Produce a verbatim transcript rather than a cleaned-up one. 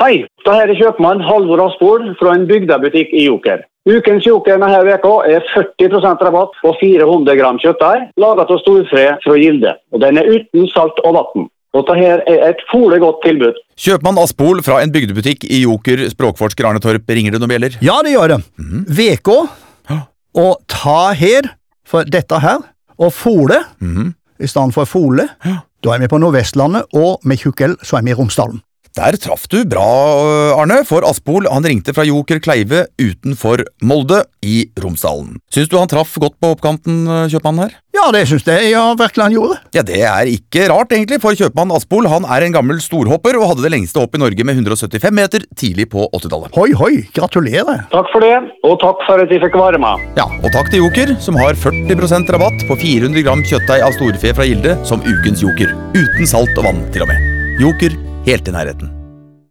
Hei, det her er kjøpmann Halvor Aspol fra en bygdebutikk i Joker. Ukens Joker denne veka er førti prosent rabatt på fire hundre gram kjøttdeig, laget av storfe fra Gilde, og den er uten salt og vatten. Og dette her er et fole godt tilbud. Kjøpmann Aspol fra en bygdebutikk i Joker, språkforsker Arne Torp, ringer det noen bjeller? Ja, det gjør det. Mm. Veka, og ta her, for dette her, og fole, mm. i stedet for fole, ja. Da er vi på Nordvestlandet, og med Tjukkel så er vi i Romsdalen. Der traff du bra, Arne, for Aspol han ringte fra Joker Kleive utenfor Molde i Romsdalen. Syns du han traff godt på oppkanten, kjøpmannen her? Ja, det syns jeg ja, virkelig han gjorde. Ja, det er ikke rart egentlig, for kjøpmann Aspol han er en gammel storhopper og hadde det lengste hopp i Norge med hundre og syttifem meter tidlig på åttitallet. Hoi, hoi, gratulerer. Takk for det, og takk for at jeg fikk være med. Ja, og takk til Joker, som har førti prosent rabatt på fire hundre gram kjøttdeig av storfe fra Gilde som ukens Joker, uten salt og vann til og med. Joker, helt i nærheten.